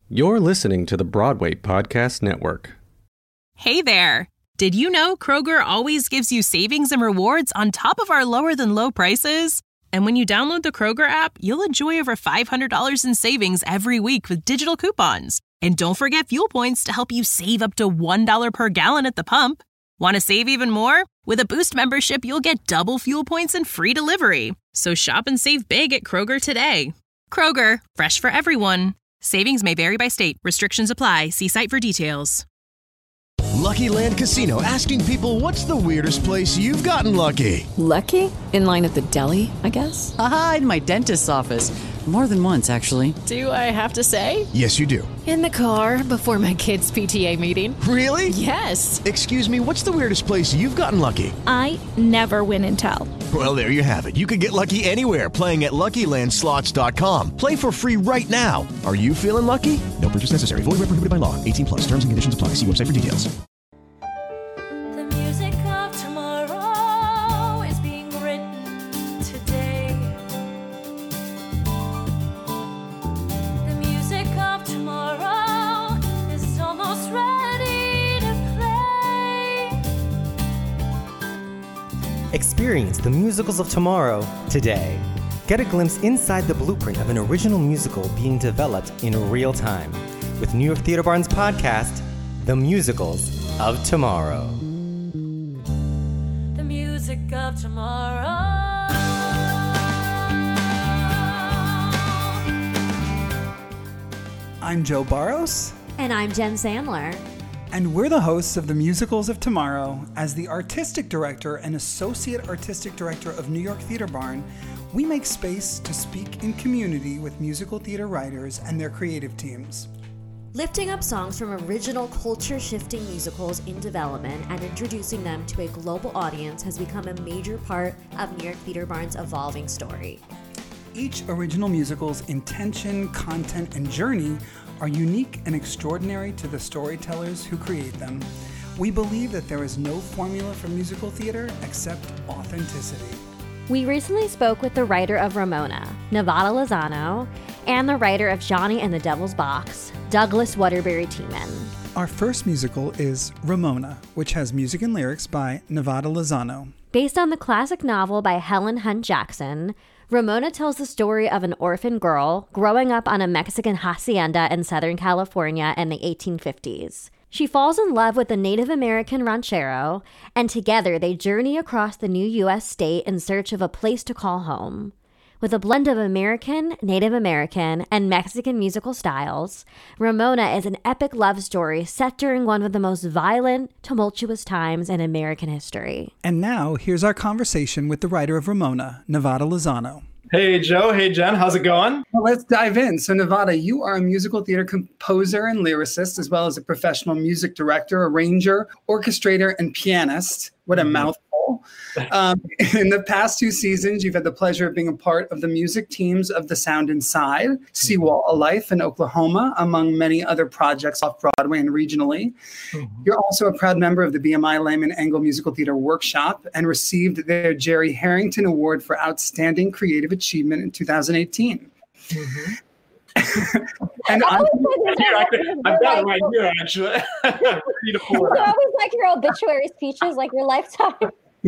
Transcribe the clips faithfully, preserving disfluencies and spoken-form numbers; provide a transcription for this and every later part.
You're listening to the Broadway Podcast Network. Hey there! Did you know Kroger always gives you savings and rewards on top of our lower-than-low prices? And when you download the Kroger app, you'll enjoy over five hundred dollars in savings every week with digital coupons. And don't forget fuel points to help you save up to one dollar per gallon at the pump. Want to save even more? With a Boost membership, you'll get double fuel points and free delivery. So shop and save big at Kroger today. Kroger, fresh for everyone. Savings may vary by state. Restrictions apply. See site for details. Lucky Land Casino, asking people, what's the weirdest place you've gotten lucky? Lucky? In line at the deli, I guess? Aha, in my dentist's office. More than once, actually. Do I have to say? Yes, you do. In the car before my kids' P T A meeting. Really? Yes. Excuse me, what's the weirdest place you've gotten lucky? I never win and tell. Well, there you have it. You can get lucky anywhere, playing at Lucky Land Slots dot com. Play for free right now. Are you feeling lucky? No purchase necessary. Void where prohibited by law. eighteen plus. Terms and conditions apply. See website for details. The music of tomorrow is being written today. The music of tomorrow is almost ready to play. Experience the musicals of tomorrow today. Get a glimpse inside the blueprint of an original musical being developed in real time with New York Theater Barn's podcast, The Musicals of Tomorrow. The music of tomorrow. I'm Joe Barros. And I'm Jen Sandler. And we're the hosts of The Musicals of Tomorrow. As the artistic director and associate artistic director of New York Theater Barn, we make space to speak in community with musical theater writers and their creative teams. Lifting up songs from original culture-shifting musicals in development and introducing them to a global audience has become a major part of New York Theater Barn's evolving story. Each original musical's intention, content, and journey are unique and extraordinary to the storytellers who create them. We believe that there is no formula for musical theater except authenticity. We recently spoke with the writer of Ramona, Nevada Lozano, and the writer of Johnny and the Devil's Box, Douglas Waterbury Tiemann. Our first musical is Ramona, which has music and lyrics by Nevada Lozano. Based on the classic novel by Helen Hunt Jackson, Ramona tells the story of an orphan girl growing up on a Mexican hacienda in Southern California in the eighteen fifties. She falls in love with a Native American ranchero, and together they journey across the new U S state in search of a place to call home. With a blend of American, Native American, and Mexican musical styles, Ramona is an epic love story set during one of the most violent, tumultuous times in American history. And now, here's our conversation with the writer of Ramona, Nevada Lozano. Hey, Joe. Hey, Jen. How's it going? Well, let's dive in. So, Nevada, you are a musical theater composer and lyricist, as well as a professional music director, arranger, orchestrator, and pianist. What a mm-hmm. mouthful. Um, in the past two seasons, you've had the pleasure of being a part of the music teams of The Sound Inside, Seawall A Life in Oklahoma, among many other projects off-Broadway and regionally. Mm-hmm. You're also a proud member of the B M I Lehman Engel Musical Theater Workshop and received their Jerry Harrington Award for Outstanding Creative Achievement in two thousand eighteen. Mm-hmm. and I, I've got it right here, actually. You always like your obituary speeches, like your lifetime.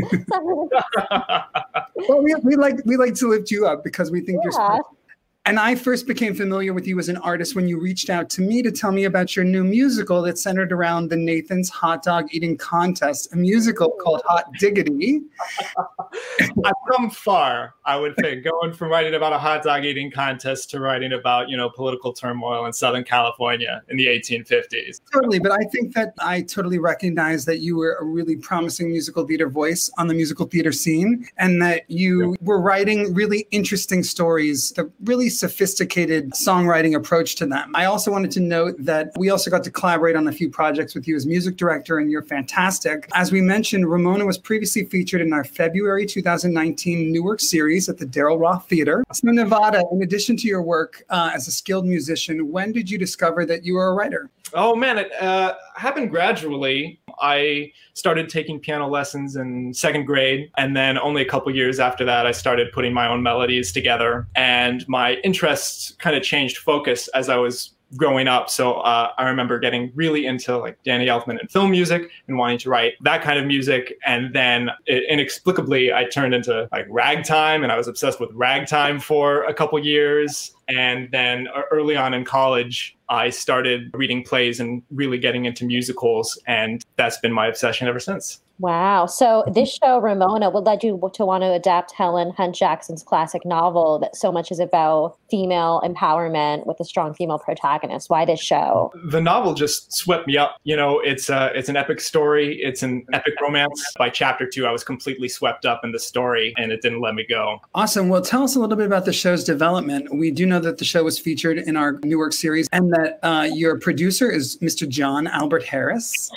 Well, we, we like we like to lift you up because we think yeah. you're special. And I first became familiar with you as an artist when you reached out to me to tell me about your new musical that's centered around the Nathan's Hot Dog Eating Contest, a musical called Hot Diggity. I've come far, I would think, going from writing about a hot dog eating contest to writing about, you know, political turmoil in Southern California in the eighteen fifties. Totally, but I think that I totally recognize that you were a really promising musical theater voice on the musical theater scene, and that you yeah. were writing really interesting stories, the really sophisticated songwriting approach to them. I also wanted to note that we also got to collaborate on a few projects with you as music director, and you're fantastic. As we mentioned, Ramona was previously featured in our February two thousand nineteen Newark series at the Daryl Roth Theater. So Nevada, in addition to your work uh, as a skilled musician, when did you discover that you were a writer? Oh, man, it uh, happened gradually. I started taking piano lessons in second grade, and then only a couple years after that, I started putting my own melodies together. And my interests kind of changed focus as I was growing up. So uh, I remember getting really into like Danny Elfman and film music and wanting to write that kind of music. And then it, inexplicably, I turned into like ragtime, and I was obsessed with ragtime for a couple years. And then early on in college, I started reading plays and really getting into musicals. And that's been my obsession ever since. Wow. So this show, Ramona, what led you to want to adapt Helen Hunt Jackson's classic novel that so much is about female empowerment with a strong female protagonist? Why this show? The novel just swept me up. You know, it's a, it's an epic story. It's an epic romance. By chapter two, I was completely swept up in the story, and it didn't let me go. Awesome. Well, tell us a little bit about the show's development. We do know that the show was featured in our Newark series, and that uh, your producer is Mister John Albert Harris.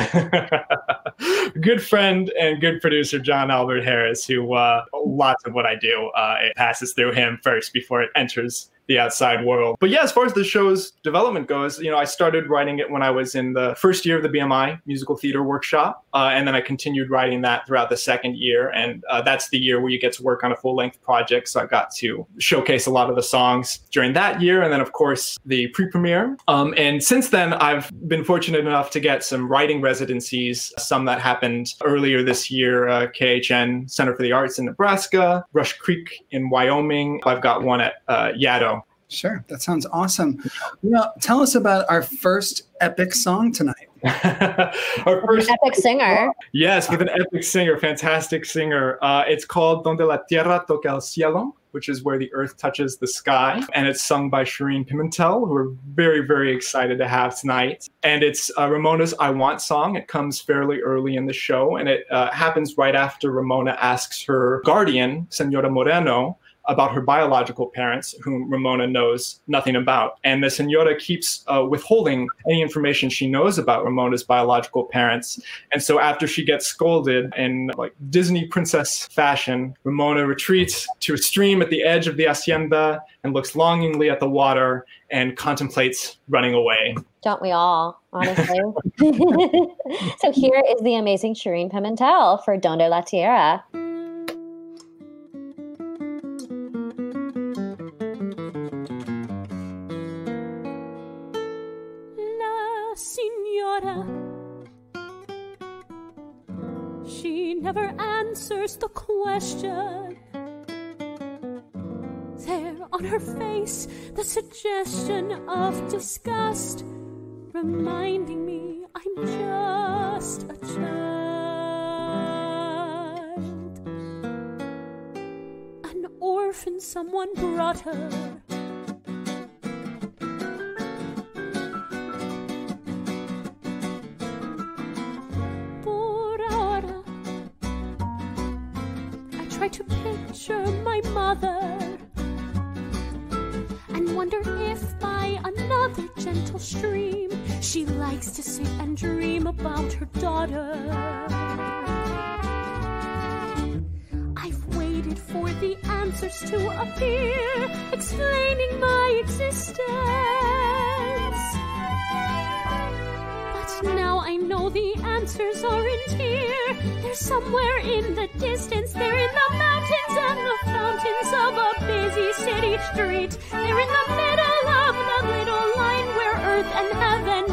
Good friend and good producer, John Albert Harris, who uh, lots of what I do, uh, it passes through him first before it enters the outside world. But yeah, as far as the show's development goes, you know, I started writing it when I was in the first year of the B M I musical theater workshop. Uh, and then I continued writing that throughout the second year. And uh, that's the year where you get to work on a full length project. So I got to showcase a lot of the songs during that year. And then of course the pre-premiere. Um, and since then, I've been fortunate enough to get some writing residencies, some that happened earlier this year, uh, K H N Center for the Arts in Nebraska, Rush Creek in Wyoming. I've got one at uh, Yaddo. Sure. That sounds awesome. Well, tell us about our first epic song tonight. Our first An epic singer. Yes, with an epic singer, fantastic singer. Uh, it's called Donde la Tierra Toca el Cielo, which is where the earth touches the sky. And it's sung by Shireen Pimentel, who we're very, very excited to have tonight. And it's uh, Ramona's I Want song. It comes fairly early in the show. And it uh, happens right after Ramona asks her guardian, Senora Moreno, about her biological parents, whom Ramona knows nothing about. And the Senora keeps uh, withholding any information she knows about Ramona's biological parents. And so after she gets scolded in like Disney princess fashion, Ramona retreats to a stream at the edge of the hacienda and looks longingly at the water and contemplates running away. Don't we all, honestly? So here is the amazing Shireen Pimentel for Donde la Tierra. She never answers the question. There on her face, the suggestion of disgust, reminding me I'm just a child. An orphan someone brought her. To picture my mother and wonder if by another gentle stream she likes to sit and dream about her daughter. I've waited for the answers to appear, explaining my existence. But now I know the answers aren't here. They're somewhere in the distance. They're in the mountains and the fountains of a busy city street. They're in the middle of the little line where earth and heaven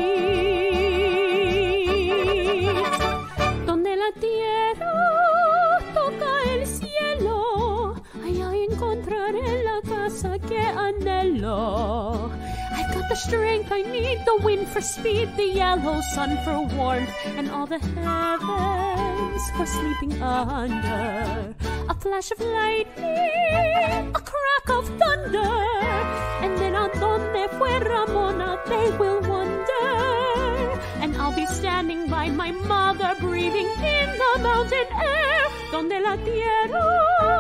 meet. Donde la tierra toca el cielo, allá encontraré la casa que anhelo. I've got the strength I need, the wind for speed, the yellow sun for warmth, and all the heavens for sleeping under. A flash of lightning, a crack of thunder, and then a donde fue Ramona they will wonder. And I'll be standing by my mother, breathing in the mountain air, donde la tierra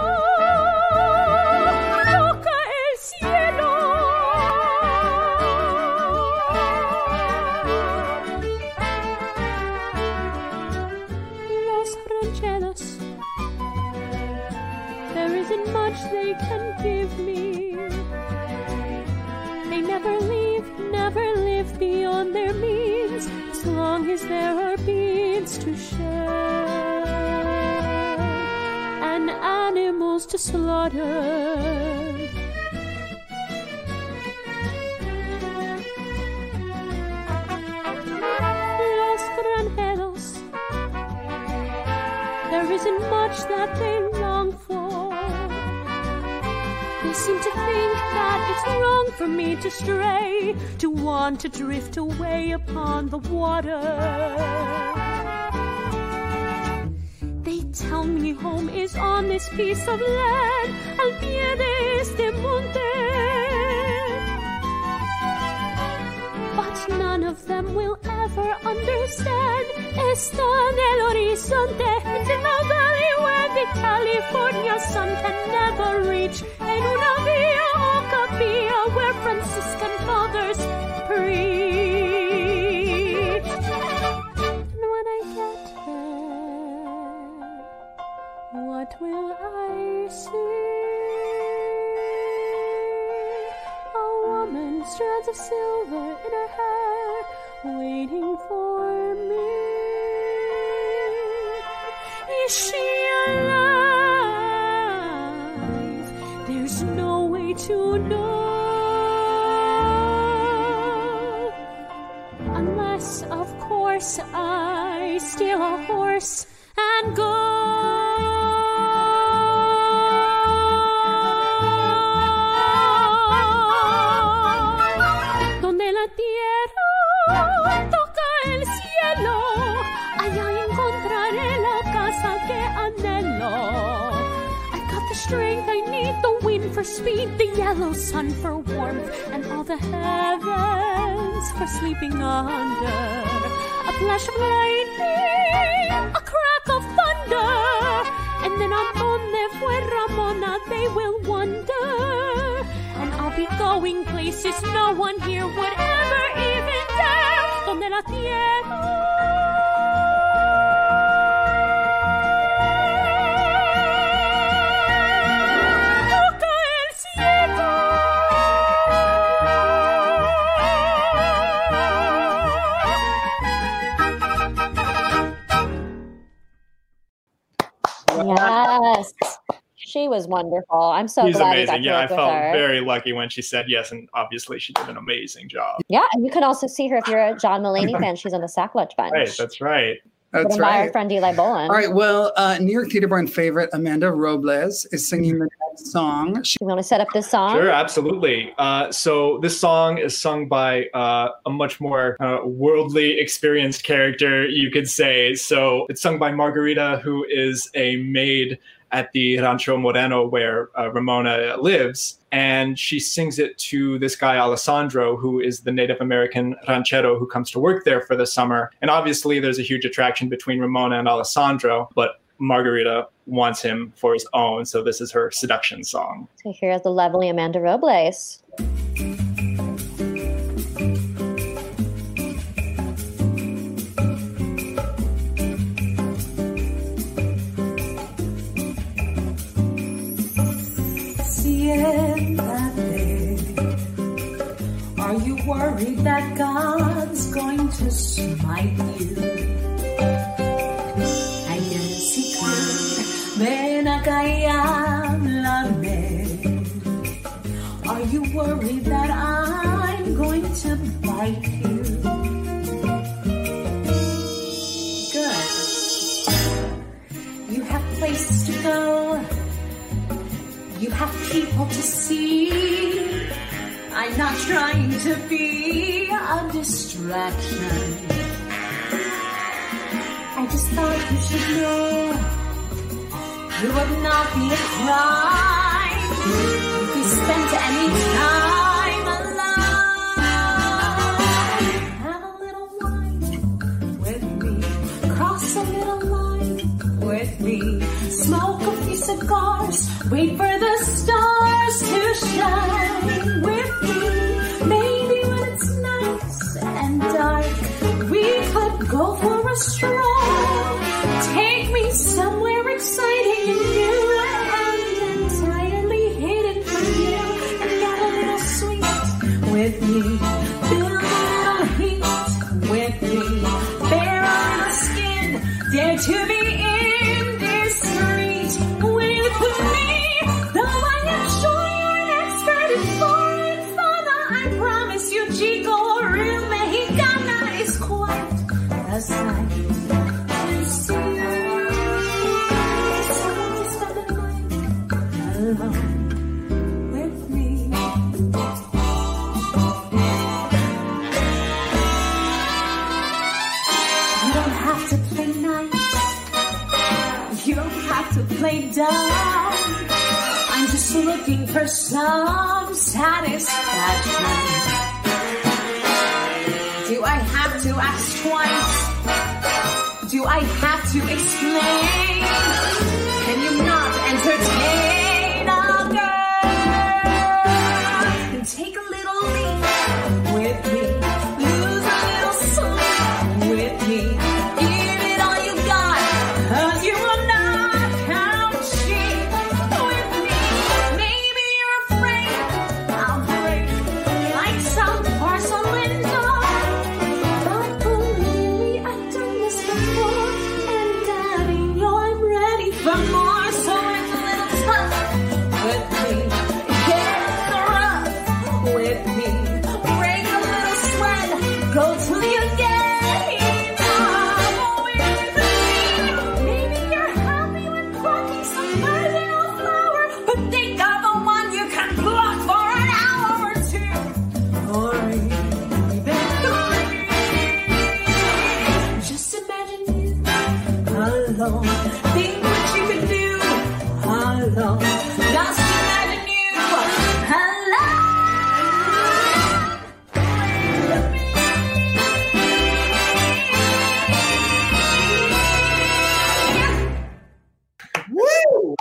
toca el cielo. There isn't much they can give me. They never leave, never live beyond their means, as long as there are beings to share and animals to slaughter. that they long for. They seem to think that it's wrong for me to stray, to want to drift away upon the water. They tell me home is on this piece of land, al pie de este monte. But none of them will ever understand. Está en el horizonte, it's in the valley where the California sun can never reach. En una via o capilla where Franciscan fathers preach. And when I get there, what will I see? A woman, strands of silver in her hair, waiting for me. Is she alive? There's no way to know, unless, of course, I steal a horse and go. Donde la tierra toca el cielo, allá encontraré la casa que anhelo. I got the strength I need, the wind for speed, the yellow sun for warmth, and all the heavens for sleeping under. A flash of lightning, a crack of thunder, and then on donde fue Ramona they will wonder. And I'll be going places no one here would ever even dare. Donde la tierra toca el cielo. Yes. She was wonderful. I'm so She's glad we got amazing. to Yeah, I work with felt her. very lucky when she said yes, and obviously she did an amazing job. Yeah, and you can also see her if you're a John Mulaney fan. She's on the Sacklutch bench. Right, that's right. That's Put 'em by right. our friend Eli Bolin. All right. Well, uh, New York Theater Barn favorite Amanda Robles is singing the next song. She- You want to set up this song? Sure, absolutely. Uh, so this song is sung by uh, a much more uh, worldly experienced character, you could say. So it's sung by Margarita, who is a maid at the Rancho Moreno where uh, Ramona lives. And she sings it to this guy, Alessandro, who is the Native American ranchero who comes to work there for the summer. And obviously there's a huge attraction between Ramona and Alessandro, but Margarita wants him for his own. So this is her seduction song. So here's the lovely Amanda Robles. Are you worried that God's going to smite you? I guess he could. Ven acá y háblame. Are you worried that I'm going to bite you? Good. You have places to go. You have people to see. I'm not trying to be a distraction. I just thought you should know you would not be a crime if you spent any time alone. Have a little wine with me. Cross a little line with me. Smoke a few cigars. Wait for the stars to shine with me. Maybe when it's nice and dark, we could go for a stroll. Take me somewhere exciting and new and entirely hidden from you. And get a little sweet with me. Feel a little heat with me. Bare on the skin, dare to be indiscreet with me. Though I am sure you're an expert in foreign fauna, I promise you Chico or real Mexicana is quite a sight. down. I'm just looking for some satisfaction. Do I have to ask twice? Do I have to explain? Can you not entertain a girl? And take a little leap with me. Lose a little sleep with me. Give it all you got, 'cause you will not come cheap with me. Maybe you're afraid I'll break like some porcelain doll. But believe me, I've done this before, and Daddy, know I'm ready for more. So it's a little tough with me. Get rough with me. Break a little sweat. Go till you get enough with me. Maybe you're happy with plucking some marginal flower, but think of the one you can pluck for an hour or two. Or even three. Just imagine you alone. Think what you could do alone. Just imagine you alone. Woo!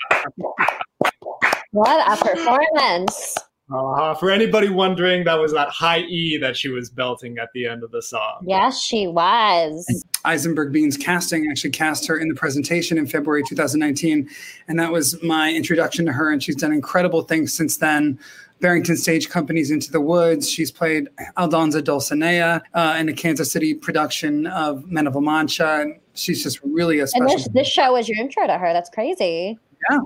What a performance. Uh, for anybody wondering, that was that high E that she was belting at the end of the song. Yes, she was. Eisenberg Beans Casting actually cast her in the presentation in February two thousand nineteen, and that was my introduction to her, and she's done incredible things since then. Barrington Stage Company's Into the Woods. She's played Aldonza Dulcinea uh, in a Kansas City production of Men of La Mancha, and she's just really a special. And this, this show was your intro to her. That's crazy. Yeah.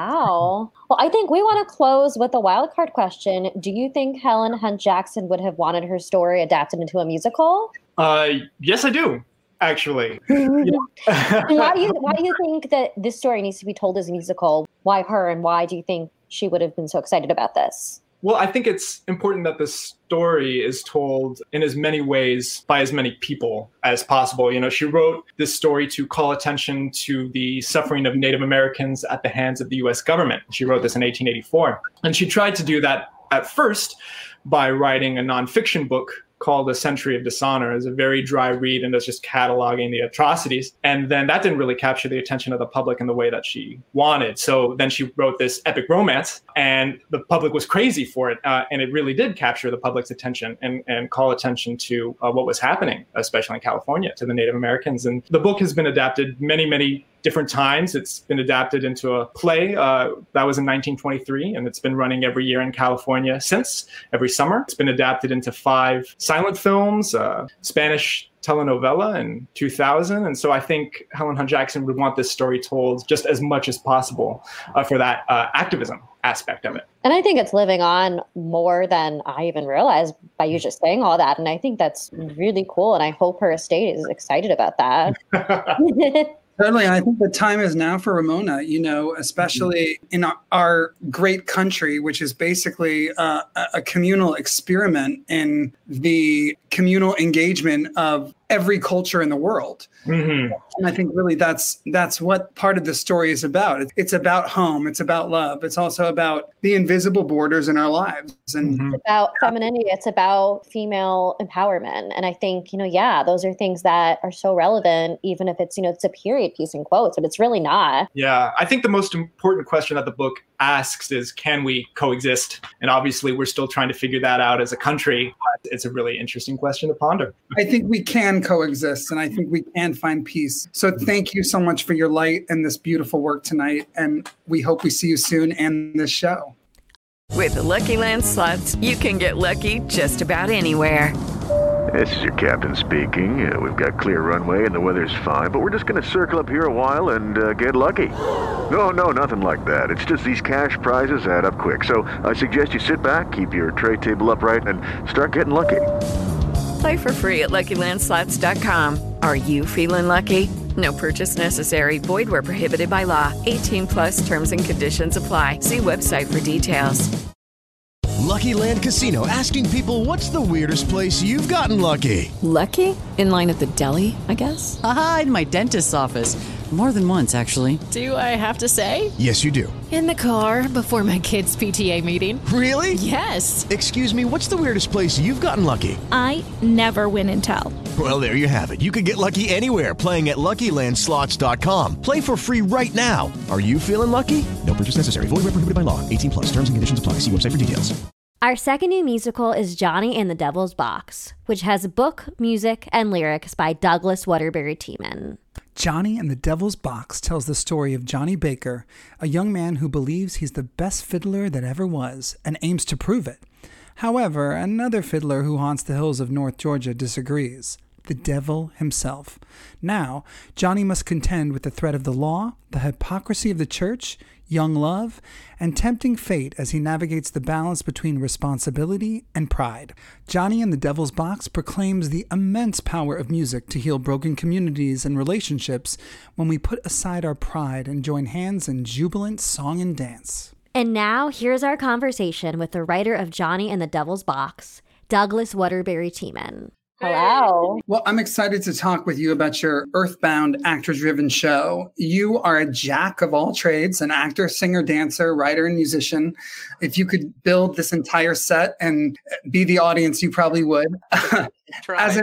Wow. Well, I think we want to close with a wild card question. Do you think Helen Hunt Jackson would have wanted her story adapted into a musical? Uh, yes, I do, actually. And why do you why do you think that this story needs to be told as a musical? Why her, and why do you think she would have been so excited about this? Well, I think it's important that the story is told in as many ways by as many people as possible. You know, she wrote this story to call attention to the suffering of Native Americans at the hands of the U S government. She wrote this in eighteen eighty-four. And she tried to do that at first by writing a nonfiction book called A Century of Dishonor. It's a very dry read, and it's just cataloging the atrocities. And then that didn't really capture the attention of the public in the way that she wanted. So then she wrote this epic romance, and the public was crazy for it. Uh, and it really did capture the public's attention and, and call attention to uh, what was happening, especially in California, to the Native Americans. And the book has been adapted many, many different times. It's been adapted into a play uh, that was in nineteen twenty-three, and it's been running every year in California since, every summer. It's been adapted into five silent films, uh, Spanish telenovela in two thousand. And so I think Helen Hunt Jackson would want this story told just as much as possible uh, for that uh, activism aspect of it. And I think it's living on more than I even realized by you just saying all that. And I think that's really cool. And I hope her estate is excited about that. Certainly, I think the time is now for Ramona, you know, especially in our, our great country, which is basically uh, a communal experiment in the communal engagement of every culture in the world. Mm-hmm. And I think really that's that's what part of the story is about. It's about home. It's about love. It's also about the invisible borders in our lives. And it's about femininity. It's about female empowerment. And I think, you know, yeah, those are things that are so relevant, even if it's, you know, it's a period piece in quotes, but it's really not. Yeah, I think the most important question that the book asks is, can we coexist? And obviously, we're still trying to figure that out as a country. It's a really interesting question to ponder. I think we can coexist, and I think we can find peace. So thank you so much for your light and this beautiful work tonight. And we hope we see you soon and this show. With the Lucky Land Slots, you can get lucky just about anywhere. This is your captain speaking. Uh, we've got clear runway and the weather's fine, but we're just going to circle up here a while and uh, get lucky. No, no, nothing like that. It's just these cash prizes add up quick. So I suggest you sit back, keep your tray table upright, and start getting lucky. Play for free at Lucky Land Slots dot com. Are you feeling lucky? No purchase necessary. Void where prohibited by law. eighteen plus terms and conditions apply. See website for details. Lucky Land Casino, asking people, what's the weirdest place you've gotten lucky? Lucky? In line at the deli, I guess? Aha, in my dentist's office. More than once, actually. Do I have to say? Yes, you do. In the car before my kids' P T A meeting. Really? Yes. Excuse me, what's the weirdest place you've gotten lucky? I never win and tell. Well, there you have it. You can get lucky anywhere, playing at Lucky Land Slots dot com. Play for free right now. Are you feeling lucky? No purchase necessary. Void where prohibited by law. eighteen plus. Terms and conditions apply. See website for details. Our second new musical is Johnny and the Devil's Box, which has book, music, and lyrics by Douglas Waterbury Teeman. Johnny and the Devil's Box tells the story of Johnny Baker, a young man who believes he's the best fiddler that ever was and aims to prove it. However, another fiddler who haunts the hills of North Georgia disagrees. The devil himself. Now, Johnny must contend with the threat of the law, the hypocrisy of the church, young love, and tempting fate as he navigates the balance between responsibility and pride. Johnny and the Devil's Box proclaims the immense power of music to heal broken communities and relationships when we put aside our pride and join hands in jubilant song and dance. And now, here's our conversation with the writer of Johnny and the Devil's Box, Douglas Waterbury Teeman. Hello. Well, I'm excited to talk with you about your Earthbound actor-driven show. You are a jack of all trades, an actor, singer, dancer, writer, and musician. If you could build this entire set and be the audience, you probably would. Try. As an,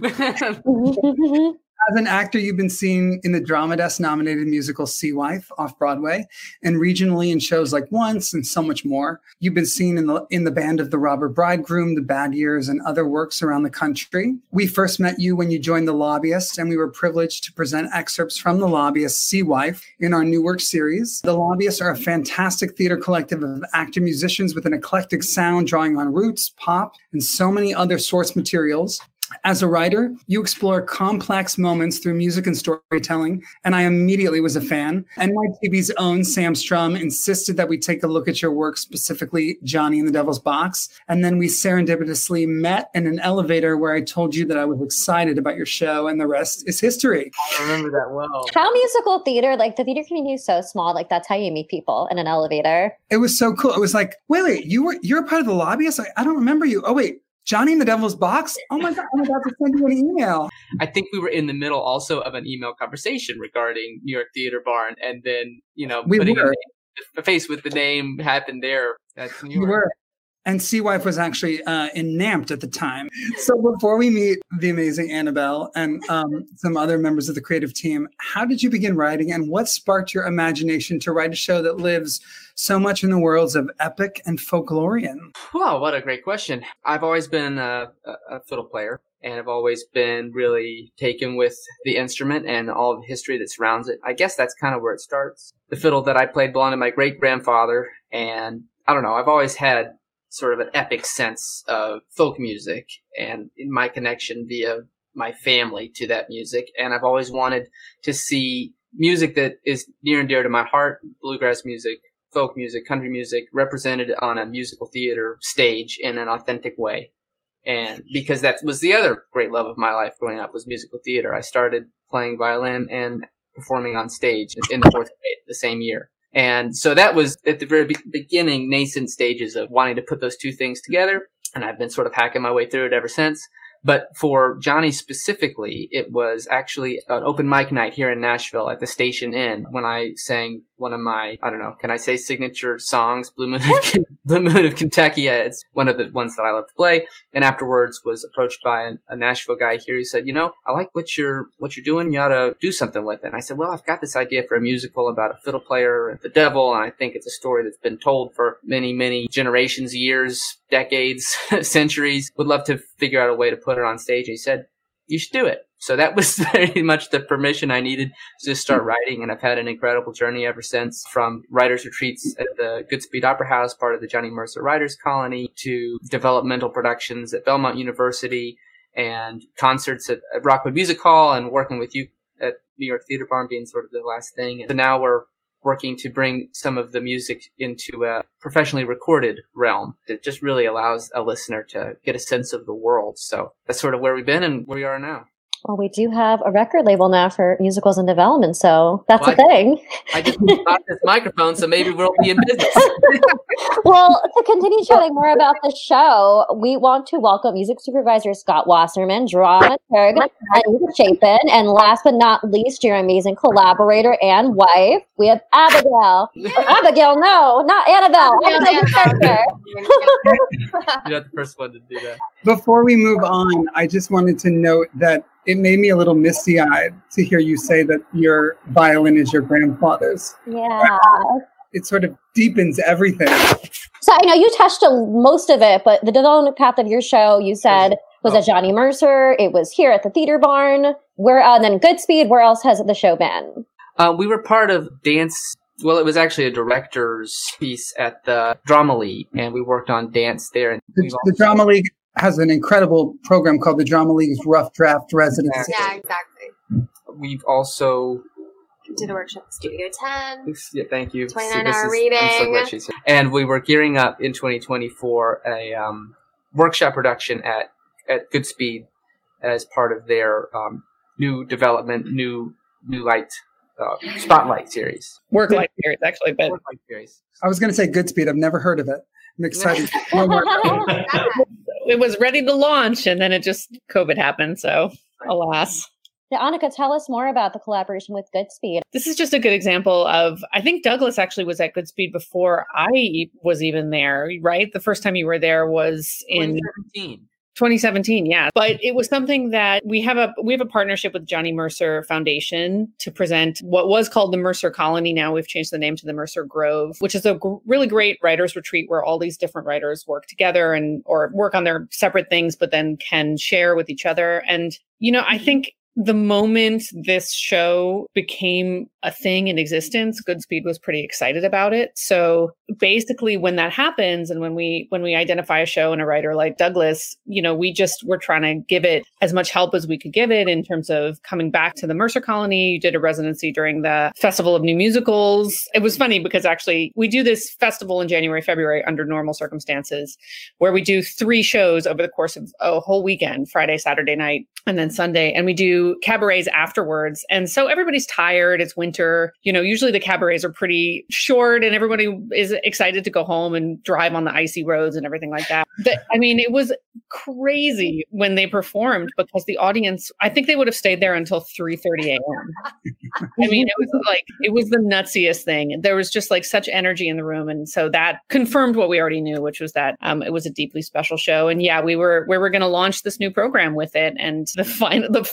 As an actor, you've been seen in the Drama Desk-nominated musical Sea Wife off-Broadway and regionally in shows like Once and so much more. You've been seen in the in the band of The Robber Bridegroom, The Bad Years, and other works around the country. We first met you when you joined The Lobbyists, and we were privileged to present excerpts from The Lobbyists' Sea Wife in our new work series. The Lobbyists are a fantastic theater collective of actor-musicians with an eclectic sound drawing on roots, pop, and so many other source materials. As a writer, you explore complex moments through music and storytelling, and I immediately was a fan. N Y T V's own Sam Strum insisted that we take a look at your work, specifically Johnny and the Devil's Box, and then we serendipitously met in an elevator where I told you that I was excited about your show, and the rest is history. I remember that well. How musical theater, like the theater community is so small, like that's how you meet people in an elevator. It was so cool. It was like, wait, wait, you were, you're a part of the Lobbyists? I, I don't remember you. Oh, wait. Johnny and the Devil's Box? Oh my God, I'm about to send you an email. I think we were in the middle also of an email conversation regarding New York Theater Barn. And then, you know, we putting were. a face with the name happened there. That's New York. We were. And Sea Wife was actually uh, in NAMPT at the time. So before we meet the amazing Annabelle and um, some other members of the creative team, how did you begin writing and what sparked your imagination to write a show that lives so much in the worlds of epic and folklorian? Wow, what a great question. I've always been a, a fiddle player, and I've always been really taken with the instrument and all of the history that surrounds it. I guess that's kind of where it starts. The fiddle that I played belonged to my great-grandfather, and I don't know, I've always had sort of an epic sense of folk music and in my connection via my family to that music. And I've always wanted to see music that is near and dear to my heart, bluegrass music, folk music, country music, represented on a musical theater stage in an authentic way. And because that was the other great love of my life growing up was musical theater. I started playing violin and performing on stage in the fourth grade the same year. And so that was at the very be- beginning, nascent stages of wanting to put those two things together. And I've been sort of hacking my way through it ever since. But for Johnny specifically, it was actually an open mic night here in Nashville at the Station Inn when I sang one of my, I don't know, can I say signature songs, Blue Moon of, Blue Moon of Kentucky. It's one of the ones that I love to play. And afterwards was approached by a, a Nashville guy here who said, you know, I like what you're, what you're doing. You ought to do something with it. And I said, well, I've got this idea for a musical about a fiddle player and the devil. And I think it's a story that's been told for many, many generations, years, decades, centuries. Would love to figure out a way to put it on stage. And he said, you should do it. So that was very much the permission I needed to just start writing. And I've had an incredible journey ever since, from writers' retreats at the Goodspeed Opera House, part of the Johnny Mercer Writers Colony, to developmental productions at Belmont University and concerts at, at Rockwood Music Hall, and working with you at New York Theater Barn being sort of the last thing. And so now we're working to bring some of the music into a professionally recorded realm that just really allows a listener to get a sense of the world. So that's sort of where we've been and where we are now. Well, we do have a record label now for musicals in development, so that's Well, a thing. I just got this microphone, so maybe we'll be in business. Well, to continue chatting more about the show, we want to welcome music supervisor Scott Wasserman, dramaturg Anita Chapin, and last but not least, your amazing collaborator and wife, we have Abigail. Or Abigail, no, not Annabelle. Abigail Spencer. You're not the first one to do that. Before we move on, I just wanted to note that it made me a little misty-eyed to hear you say that your violin is your grandfather's. Yeah. It sort of deepens everything. So I know you touched on most of it, but the development path of your show, you said, was at Johnny Mercer. It was here at the Theater Barn. Where, uh, then Goodspeed. Where else has the show been? Uh, we were part of dance. Well, it was actually a director's piece at the Drama League, and we worked on dance there. And The, the Drama League has an incredible program called the Drama League's Rough Draft Residency. Yeah, exactly. We've also Did a workshop at Studio ten. Yeah, thank you. twenty-nine This hour is- reading. I'm so glad she's here. And we were gearing up in twenty twenty for a um, workshop production at, at Goodspeed as part of their um, new development, new new light uh, spotlight series. Work life series, actually, but Work light series. I was going to say Goodspeed. I've never heard of it. I'm excited. No more. it was ready to launch, and then it just COVID happened. So, alas. Yeah, Annika, tell us more about the collaboration with Goodspeed. This is just a good example of, I think Douglas actually was at Goodspeed before I was even there, right? The first time you were there was in twenty seventeen. twenty seventeen, yeah. But it was something that we have a we have a partnership with Johnny Mercer Foundation to present what was called the Mercer Colony. Now we've changed the name to the Mercer Grove, which is a g- really great writers retreat where all these different writers work together and or work on their separate things, but then can share with each other. And, you know, I think the moment this show became a thing in existence, Goodspeed was pretty excited about it. So basically when that happens and when we when we identify a show and a writer like Douglas, you know, we just were trying to give it as much help as we could give it in terms of coming back to the Mercer Colony. You did a residency during the Festival of New Musicals. It was funny because actually we do this festival in January, February under normal circumstances where we do three shows over the course of a whole weekend, Friday, Saturday night, and then Sunday. And we do cabarets afterwards. And so everybody's tired. It's winter. You know, usually the cabarets are pretty short and everybody is excited to go home and drive on the icy roads and everything like that. But, I mean, it was crazy when they performed because the audience, I think they would have stayed there until three thirty a.m. I mean, it was like, it was the nutsiest thing. There was just like such energy in the room. And so that confirmed what we already knew, which was that um, it was a deeply special show. And yeah, we were, we were going to launch this new program with it. And the final, the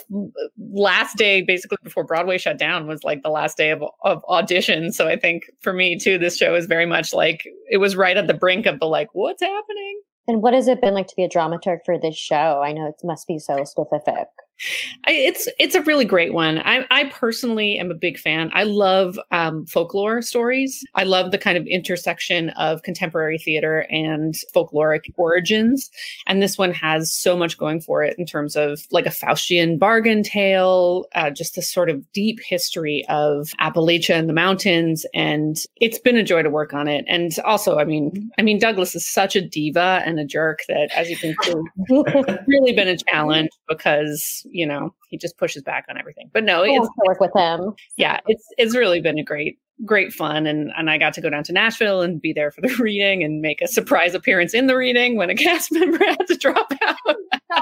last day, basically before Broadway shut down, was like the last day of, of audition. So I think for me too, this show is very much like, it was right at the brink of the like, what's happening? And what has it been like to be a dramaturg for this show? I know it must be so specific. I, it's it's a really great one. I, I personally am a big fan. I love um, folklore stories. I love the kind of intersection of contemporary theater and folkloric origins. And this one has so much going for it in terms of like a Faustian bargain tale, uh, just this sort of deep history of Appalachia and the mountains. And it's been a joy to work on it. And also, I mean, I mean, Douglas is such a diva and a jerk that, as you can see, it's really been a challenge because, you know, he just pushes back on everything. But no, it's to work with him. Yeah, it's it's really been a great great fun, and and I got to go down to Nashville and be there for the reading and make a surprise appearance in the reading when a cast member had to drop out.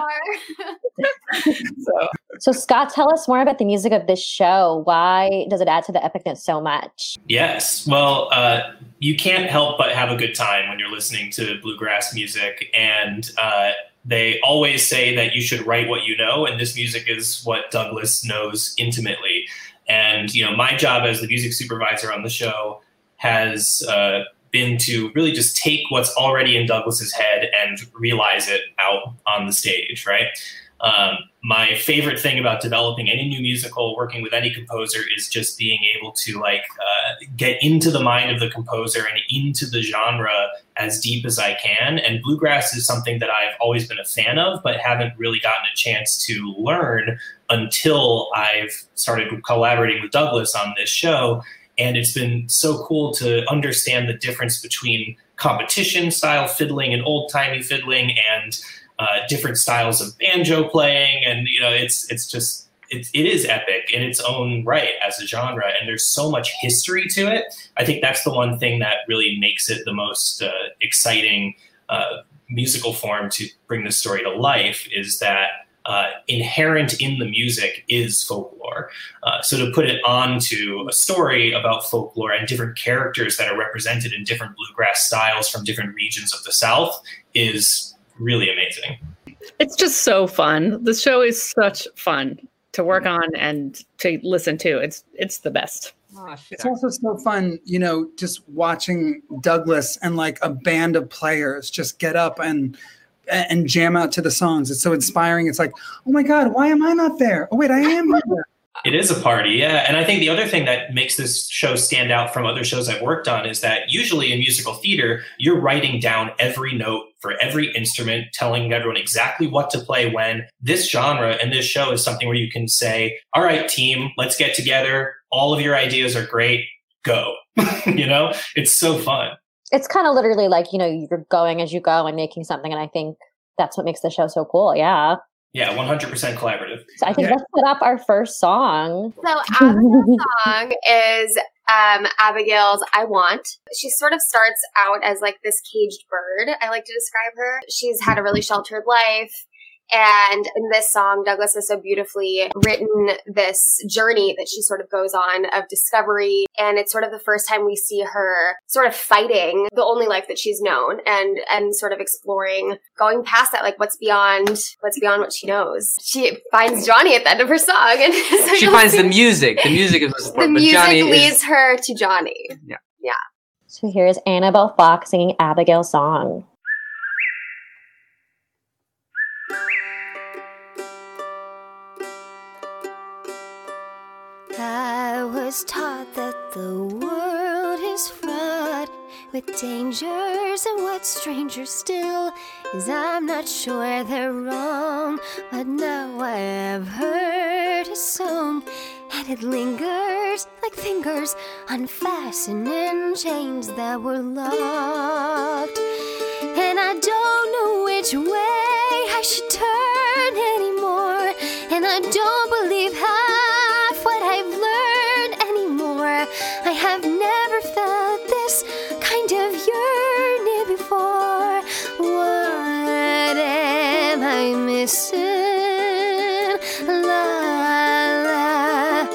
so So Scott, tell us more about the music of this show. Why does it add to the epicness so much? Yes. Well, uh, you can't help but have a good time when you're listening to bluegrass music. And uh, they always say that you should write what you know. And this music is what Douglas knows intimately. And, you know, my job as the music supervisor on the show has uh, been to really just take what's already in Douglas's head and realize it out on the stage, right? Um, my favorite thing about developing any new musical, working with any composer, is just being able to like uh, get into the mind of the composer and into the genre as deep as I can. And bluegrass is something that I've always been a fan of, but haven't really gotten a chance to learn until I've started collaborating with Douglas on this show. And it's been so cool to understand the difference between competition style fiddling and old timey fiddling and uh, different styles of banjo playing, and you know, it's it's just it, it is epic in its own right as a genre, and there's so much history to it. I think that's the one thing that really makes it the most uh, exciting uh, musical form to bring the story to life, is that uh, inherent in the music is folklore. Uh, so to put it onto a story about folklore and different characters that are represented in different bluegrass styles from different regions of the South is really amazing. It's just so fun. The show is such fun to work on and to listen to. It's it's the best. It's also so fun, you know, just watching Douglas and like a band of players just get up and and jam out to the songs. It's so inspiring. It's like, oh my God, why am I not there? Oh wait, I am here. It is a party, yeah. And I think the other thing that makes this show stand out from other shows I've worked on is that usually in musical theater, you're writing down every note for every instrument, telling everyone exactly what to play when. This genre and this show is something where you can say, all right, team, let's get together. All of your ideas are great. Go. You know, it's so fun. It's kind of literally like, you know, you're going as you go and making something. And I think that's what makes the show so cool. Yeah. Yeah, one hundred percent collaborative. So I think yeah. let's put up our first song. So Abigail's song is um, Abigail's I Want. She sort of starts out as like this caged bird, I like to describe her. She's had a really sheltered life. And in this song, Douglas has so beautifully written this journey that she sort of goes on of discovery. And it's sort of the first time we see her sort of fighting the only life that she's known and, and sort of exploring, going past that, like what's beyond, what's beyond what she knows. She finds Johnny at the end of her song. And so she finds see, the music. The music is what's important. The music Johnny leads is, her to Johnny. Yeah. Yeah. So here's Annabelle Fox singing Abigail's song. I was taught that the world is fraught with dangers, and what's stranger still is I'm not sure they're wrong, but now I have heard a song, and it lingers like fingers unfastening chains that were locked, and I don't know which way I should turn anymore, and I don't believe half what I've learned anymore. I have never felt this kind of yearning before. What am I missing? La la.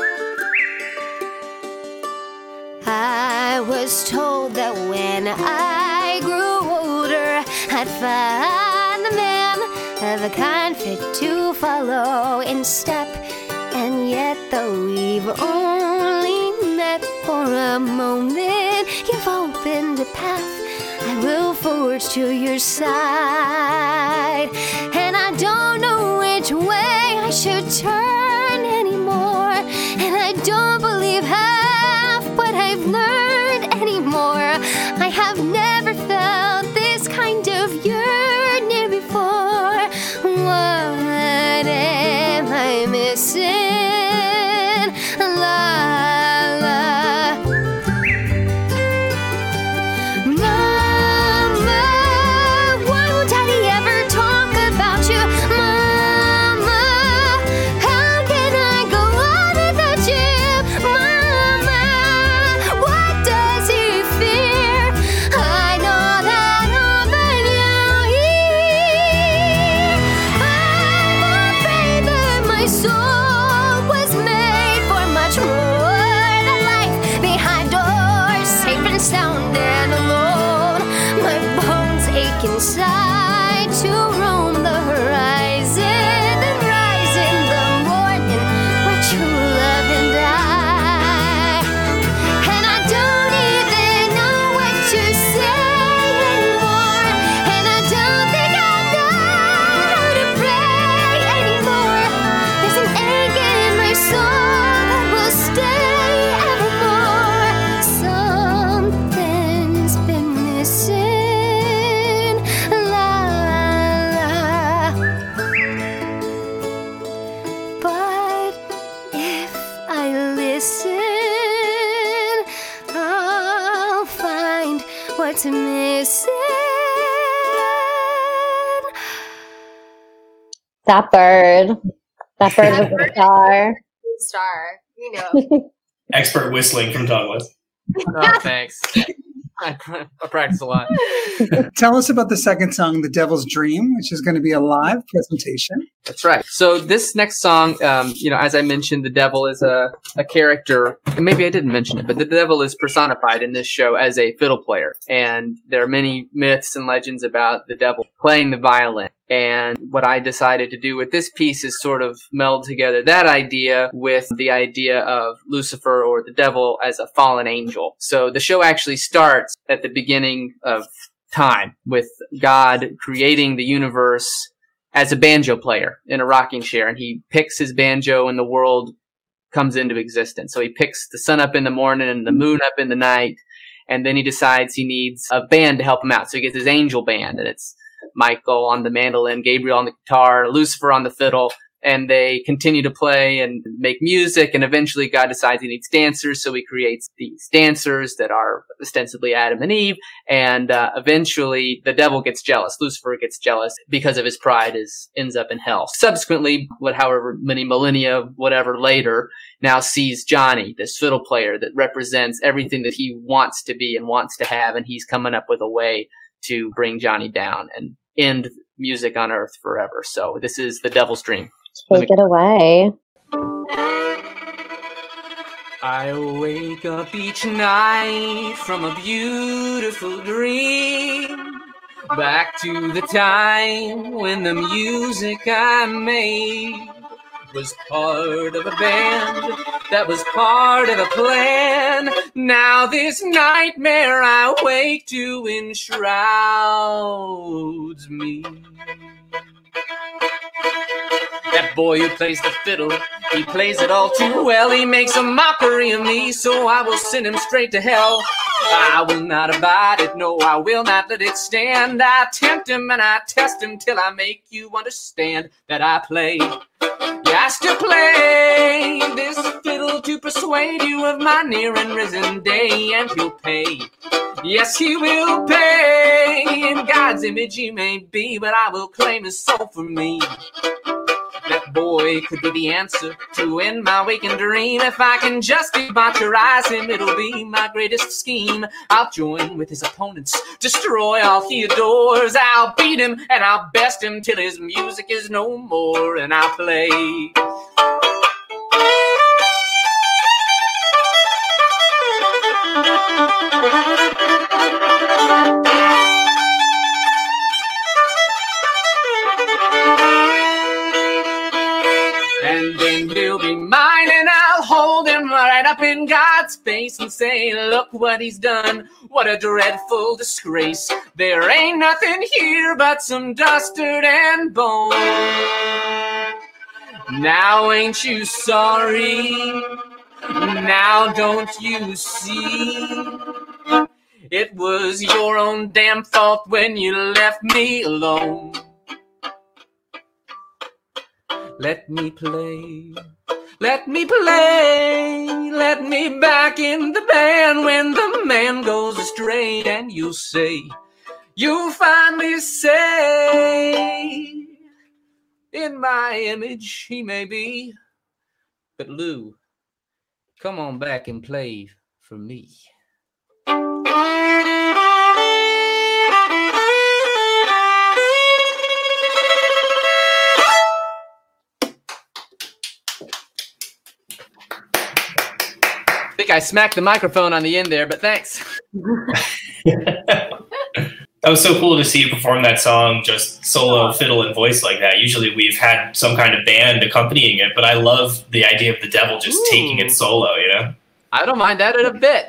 I was told that when I grew older, I'd find the man of a kind fit to follow in step. And yet, though we've only met for a moment, you've opened a path I will forge to your side. And I don't know which way I should turn anymore, and I don't believe half what I've learned anymore. I have never felt this kind of yearning before. What am I missing? Inside to roam the horizon, then rise in the morning where true love and I. And I don't even know what to say anymore, and I don't think I know how to pray anymore. There's an ache in my soul that will stay evermore. Something's been missing. What's missing? That bird. That bird was a star. Star, you know. Expert whistling from Douglas. Oh, thanks. I, I practice a lot. Tell us about the second song, The Devil's Dream, which is going to be a live presentation. That's right. So this next song, um, you know, as I mentioned, the devil is a, a character, and maybe I didn't mention it, but the devil is personified in this show as a fiddle player. And there are many myths and legends about the devil playing the violin. And what I decided to do with this piece is sort of meld together that idea with the idea of Lucifer or the devil as a fallen angel. So the show actually starts at the beginning of time with God creating the universe as a banjo player in a rocking chair. And he picks his banjo and the world comes into existence. So he picks the sun up in the morning and the moon up in the night. And then he decides he needs a band to help him out. So he gets his angel band, and it's Michael on the mandolin, Gabriel on the guitar, Lucifer on the fiddle, and they continue to play and make music, and eventually God decides he needs dancers, so he creates these dancers that are ostensibly Adam and Eve, and uh, eventually the devil gets jealous. Lucifer gets jealous because of his pride, is ends up in hell. Subsequently, what however many millennia, whatever later, now sees Johnny, this fiddle player that represents everything that he wants to be and wants to have, and he's coming up with a way to bring Johnny down and end music on earth forever. So this is The Devil's Dream. Take it away. I wake up each night from a beautiful dream, back to the time when the music I made was part of a band that was part of a plan. Now this nightmare I wake to enshrouds me. That boy who plays the fiddle, he plays it all too well. He makes a mockery of me, so I will send him straight to hell. I will not abide it, no, I will not let it stand. I tempt him and I test him till I make you understand that I play. Yes, to play this fiddle to persuade you of my near and risen day, and he'll pay. Yes, he will pay. In God's image he may be, but I will claim his soul for me. That boy could be the answer to end my waking dream. If I can just debaucherize him, it'll be my greatest scheme. I'll join with his opponents, destroy all he adores. I'll beat him and I'll best him till his music is no more, and I'll play. And then he'll be mine, and I'll hold him right up in God's face and say, look what he's done, what a dreadful disgrace. There ain't nothing here but some dust, dirt, and bone. Now ain't you sorry? Now don't you see? It was your own damn fault when you left me alone. Let me play, let me play, let me back in the band when the man goes astray, and you'll say, you'll finally say, in my image he may be, but Lou, come on back and play for me. I think I smacked the microphone on the end there, but thanks. That was so cool to see you perform that song, just solo fiddle and voice like that. Usually we've had some kind of band accompanying it, but I love the idea of the devil just Ooh. taking it solo, you know? I don't mind that in a bit.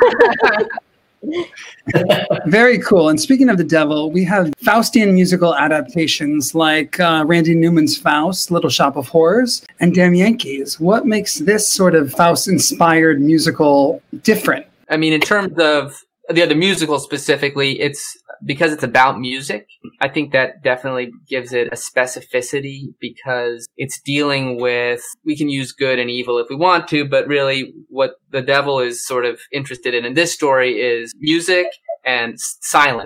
Very cool. And speaking of the devil, we have Faustian musical adaptations like uh, Randy Newman's Faust, Little Shop of Horrors, and Damn Yankees. What makes this sort of Faust-inspired musical different? I mean, in terms of the other musical specifically, it's because it's about music. I think that definitely gives it a specificity because it's dealing with, we can use good and evil if we want to, but really what the devil is sort of interested in in this story is music and silence.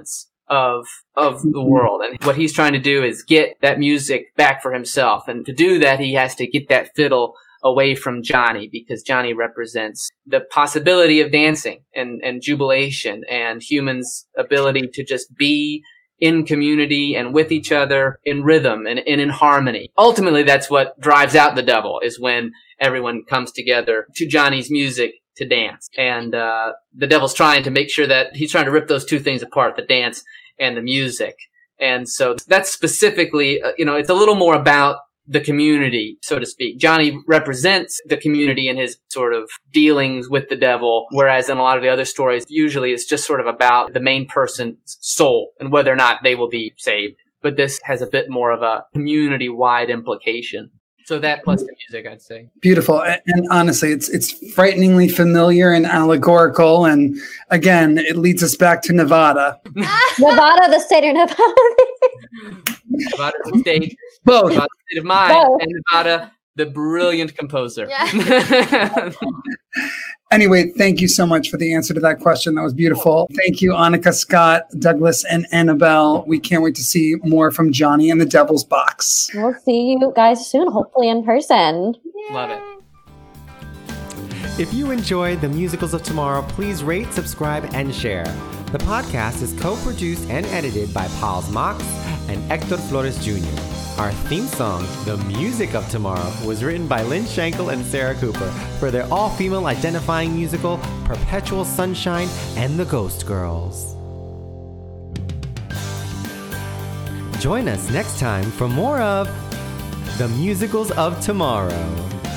of of the world. And what he's trying to do is get that music back for himself. And to do that, he has to get that fiddle away from Johnny, because Johnny represents the possibility of dancing and, and jubilation and humans' ability to just be in community and with each other in rhythm and, and in harmony. Ultimately, that's what drives out the devil, is when everyone comes together to Johnny's music to dance. And uh, the devil's trying to make sure that he's trying to rip those two things apart, the dance and the music. And so that's specifically, uh, you know, it's a little more about the community, so to speak. Johnny represents the community in his sort of dealings with the devil, whereas in a lot of the other stories, usually it's just sort of about the main person's soul and whether or not they will be saved. But this has a bit more of a community-wide implication. So that plus the music, I'd say. Beautiful. And, and honestly, it's it's frighteningly familiar and allegorical. And again, it leads us back to Nevada. Nevada, the state of Nevada. Nevada, the state. Both. Nevada, the state of mind. Both. And Nevada, the brilliant composer. Yeah. Anyway, thank you so much for the answer to that question. That was beautiful. Thank you, Annika, Scott, Douglas, and Annabelle. We can't wait to see more from Johnny and the Devil's Box. We'll see you guys soon, hopefully in person. Love it. If you enjoyed the Musicals of Tomorrow, please rate, subscribe, and share. The podcast is co-produced and edited by Pals Mox and Hector Flores Junior Our theme song, The Music of Tomorrow, was written by Lynn Schenkel and Sarah Cooper for their all-female identifying musical, Perpetual Sunshine and the Ghost Girls. Join us next time for more of The Musicals of Tomorrow.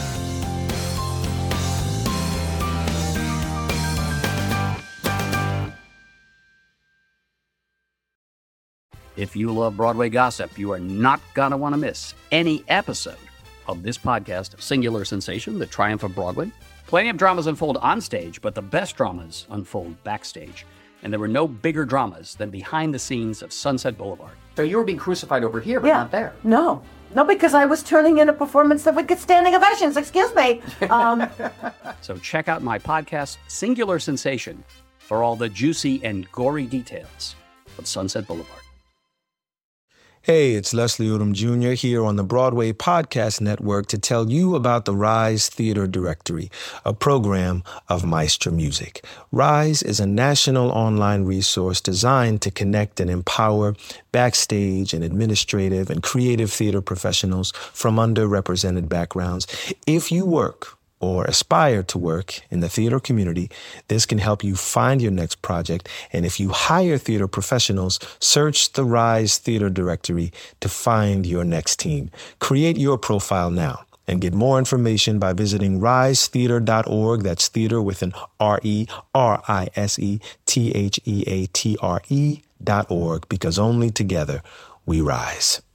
If you love Broadway gossip, you are not going to want to miss any episode of this podcast, Singular Sensation, The Triumph of Broadway. Plenty of dramas unfold on stage, but the best dramas unfold backstage. And there were no bigger dramas than behind the scenes of Sunset Boulevard. So you were being crucified over here, but Yeah. not there. No. No, because I was turning in a performance that would get standing ovations. Excuse me. Um, So check out my podcast, Singular Sensation, for all the juicy and gory details of Sunset Boulevard. Hey, it's Leslie Odom Junior here on the Broadway Podcast Network to tell you about the Rise Theater Directory, a program of Maestro Music. Rise is a national online resource designed to connect and empower backstage and administrative and creative theater professionals from underrepresented backgrounds. If you work or aspire to work in the theater community, this can help you find your next project. And if you hire theater professionals, search the Rise Theater Directory to find your next team. Create your profile now and get more information by visiting rise theater dot org. That's theater with an R E, R I S E, T H E A T R E dot org, because only together we rise.